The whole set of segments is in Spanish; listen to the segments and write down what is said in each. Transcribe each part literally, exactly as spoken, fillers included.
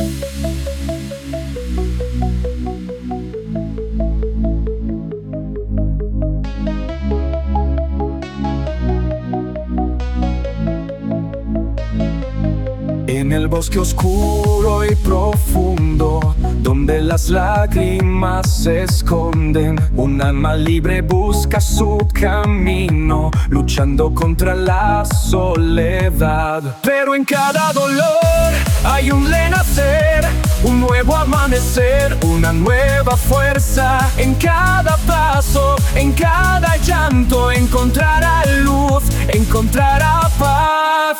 En el bosque oscuro y profundo, donde las lágrimas se esconden, un alma libre busca su camino, luchando contra la soledad. Pero en cada dolor hay un renacer, un nuevo amanecer, una nueva fuerza. En cada paso, en cada llanto, encontrará luz, encontrará paz.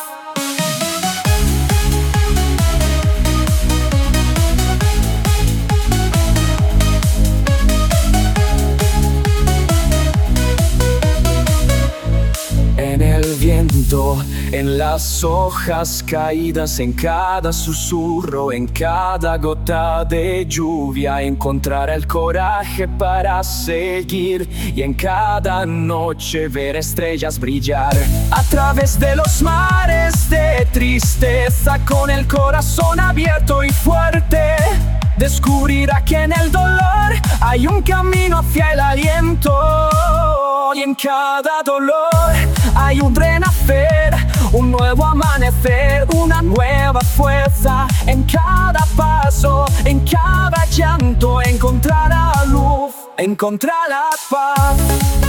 En el viento, en las hojas caídas, en cada susurro, en cada gota de lluvia, encontrará el coraje para seguir. Y en cada noche ver estrellas brillar. A través de los mares de tristeza, con el corazón abierto y fuerte, descubrirá que en el dolor hay un camino hacia el aliento. Y en cada dolor hay un renacer, un nuevo amanecer, una nueva fuerza. En cada paso, en cada llanto, encontrará luz, encontrará paz.